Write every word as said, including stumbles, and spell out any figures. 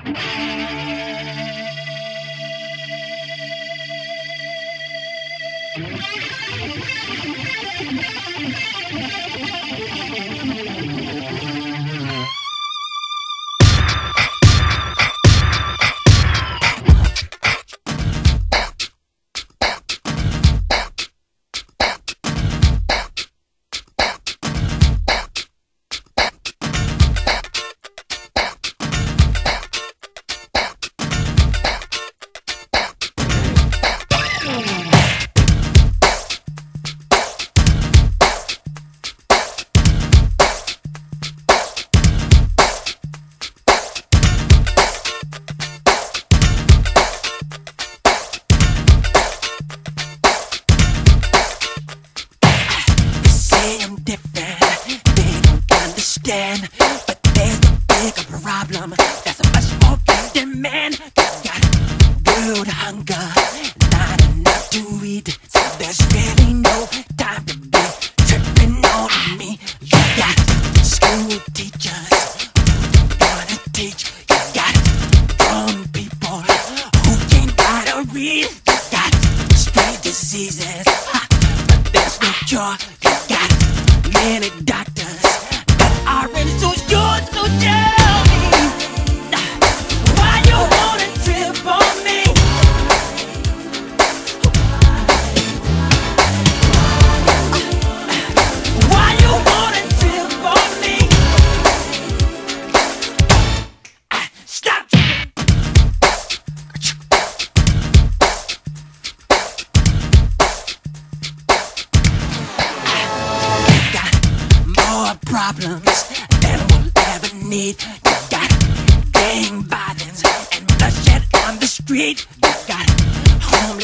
But there's a bigger problem. There's so much more in demand. Got world hunger, not enough to eat. So there's really no time to be tripping on me. You got school teachers who wanna teach. You got grown people who can't write or read. You got strange diseases, ha, but there's no cure. You got many doctors are ready to yours, so tell me why you wanna trip on me. Why you wanna trip on me? Stop. Got more problems than we'll ever need. You got gang violence and bloodshed on the street. You got home